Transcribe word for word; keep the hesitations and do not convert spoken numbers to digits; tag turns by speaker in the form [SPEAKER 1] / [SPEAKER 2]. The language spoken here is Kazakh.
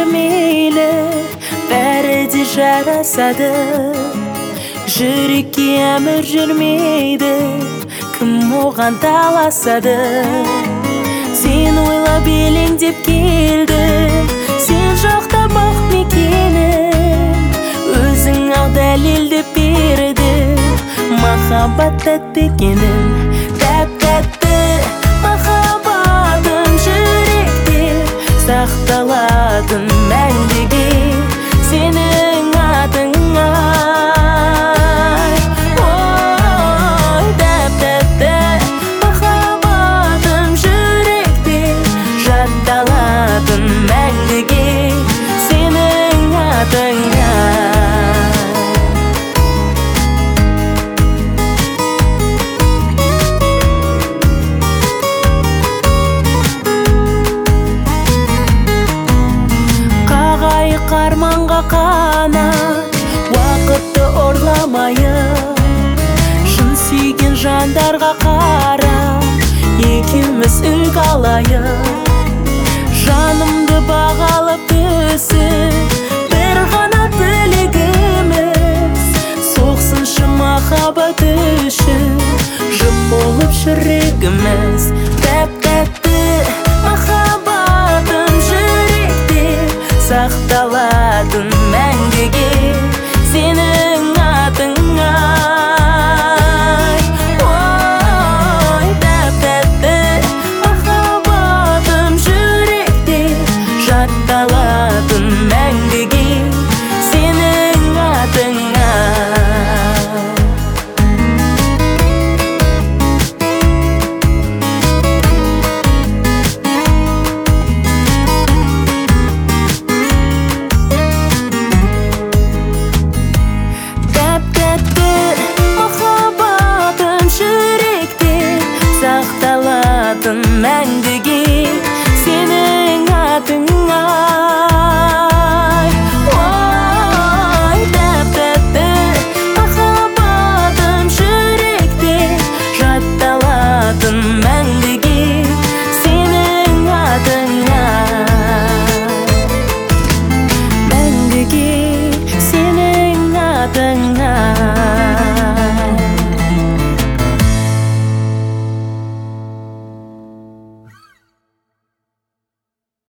[SPEAKER 1] мейлі, бәрі де жарасады. Жүрекке әмір жүрмейді, кім оған таласады. Сен ойлап елеңдеп келді, сен жоқта бақ мекенім. Өзің ақ дәлелдеп берді, махаббат тәтті екенін. Тәп-тәтті махаббатым жүректе сақталатын мәңгіге, сенің атыңа. Ой, тәп-тәтті махаббатым жүректе жатталатын мәңгіге, сенің атыңа. Қарманға қанат, уақытты орламайық, шын сүйген жандарға қара, екеуміз үлгі алайық. Жанымды бағалап түсіп, бір ғана тілегіміз, соқсыншы махаббат үшін, жұп болып жүрегіміз. Тәп-тәтті махаббатым жүректе сақталатын мәңгіге, сені